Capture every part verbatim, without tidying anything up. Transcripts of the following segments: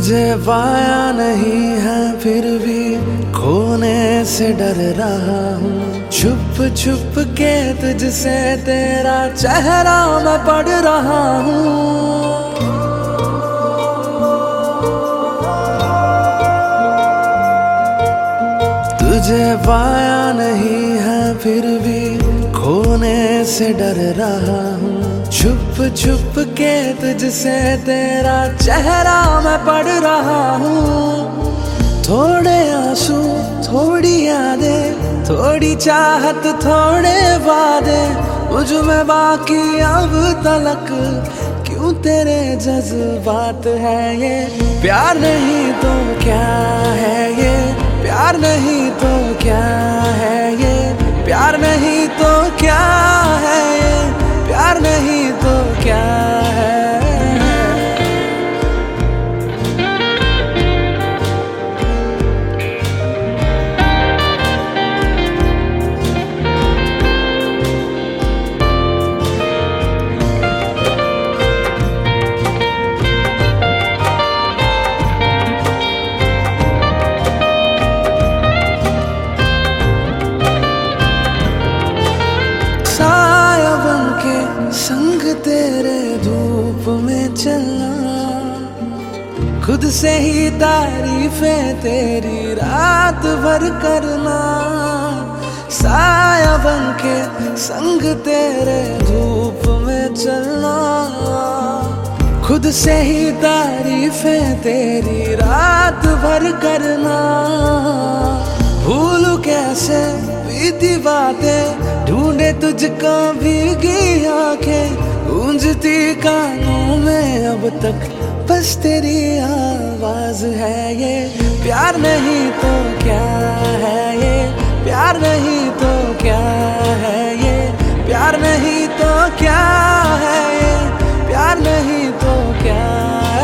तुझे पाया नहीं है फिर भी खोने से डर रहा हूँ। छुप छुप के तुझसे तेरा चेहरा मैं पढ़ रहा हूँ। तुझे पाया नहीं है फिर भी खोने से डर रहा हूँ। छुप छुप के तुझसे तेरा चेहरा मैं पढ़ रहा हूँ। थोड़े आंसू थोड़ी यादें थोड़ी चाहत थोड़े वादे मुझ में बाकी अब तलक क्यों तेरे जज्बात है ये। प्यार नहीं तो क्या है ये, प्यार नहीं तो क्या है ये, प्यार नहीं तो क्या है ये, प्यार नहीं तो क्या है। संग तेरे धूप में चलना, खुद से ही तारीफें तेरी रात भर करना। साया बन के संग तेरे धूप में चलना, खुद से ही तारीफें तेरी रात भर करना। भूलूं कैसे बीती बातें ढूंढे तुझको भीगी आंखें, गूंजती कानों में अब तक बस तेरी आवाज है ये। प्यार नहीं तो क्या है ये, प्यार नहीं तो क्या है ये, प्यार नहीं तो क्या है ये, प्यार नहीं तो क्या है।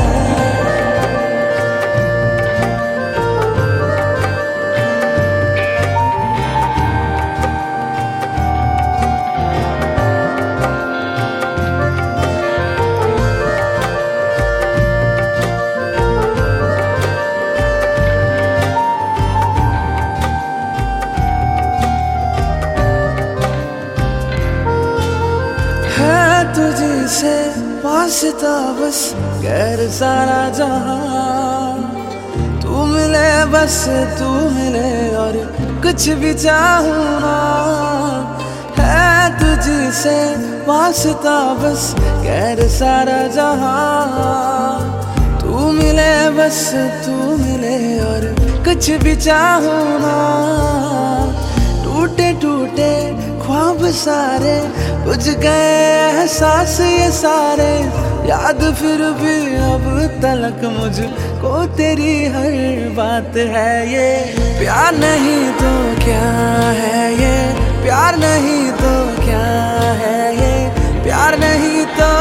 तुझी से वास्ता बस गैर सारा जहां, तू मिले बस तू मिले और कुछ भी चाहूं ना। है तुझी से वास्ता बस गैर सारा जहां, तू मिले बस तू मिले और कुछ भी चाहूं ना। टूटे टूटे ख्वाब सारे बुझ गए एहसास ये सारे, याद फिर भी अब तलक मुझको तेरी हर बात है ये। प्यार नहीं तो क्या है ये, प्यार नहीं तो क्या है ये, प्यार नहीं तो